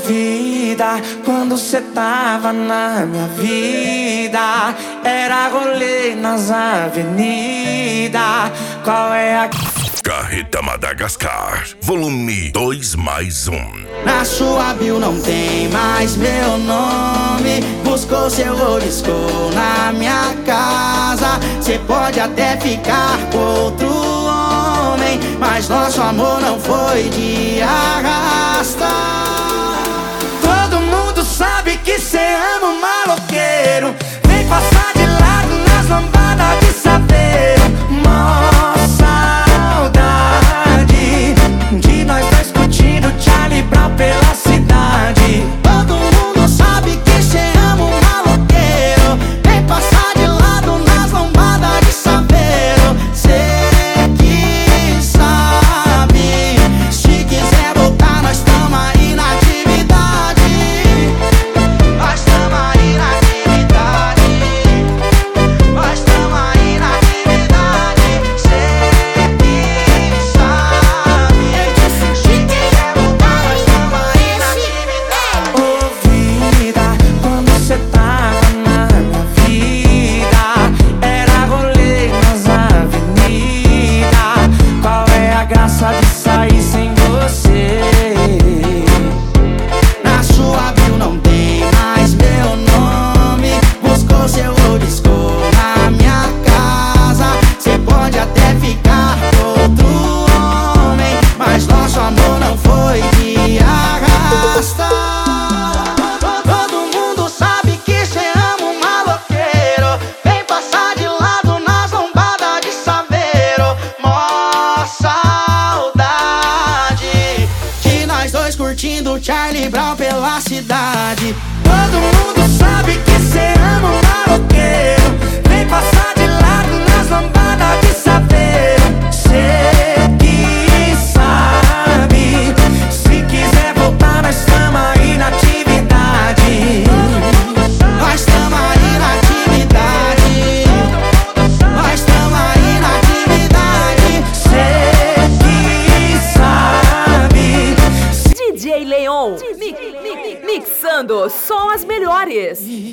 vida, quando cê tava na minha vida, era rolê nas avenidas. Qual é a... Carreta Madagascar, volume 2+1. Na sua bio não tem mais meu nome. Buscou seu oliscou na minha casa. Cê pode até ficar com outro homem, mas nosso amor não foi de arrasta. Todo mundo sabe que cê ama um maloqueiro. Vem passar de lado nas lambadas de saveiro. Mó saudade de nós dois curtindo Charlie Brown pela cidade. Todo mundo sabe que cê ama um maloqueiro. Vem passar de lado nas lambadas de saveiro. Cê que sabe, se quiser voltar nós tamo aí na atividade. Nós tamo aí na atividade. Nós tamo aí na atividade. Cê que sabe, se quiser voltar nós tamo aí na atividade. Ô vida, quando cê tava na minha vida, era rolê nas avenidas. Qual é a graça de sair sem você? Na sua bio não tem mais meu nome. Buscou seu oliscou na minha casa. Cê pode até ficar com outro homem, mas nosso amor não foi de arrasta. Todo mundo sabe que cê ama um maloqueiro. Vem passar de lado nas lombadas de saveiro. Mó saudade de nós dois curtindo Charlie Brown pela cidade. Todo mundo sabe que cê ama um maloqueiro. Vem passar de lado nas lambadas de saveiro. Cê que sabe, se quiser voltar nós tamo aí na atividade. Nós tamo aí na atividade. Nós tamo aí na atividade. Cê que sabe. DJ Leon, mixando só as melhores.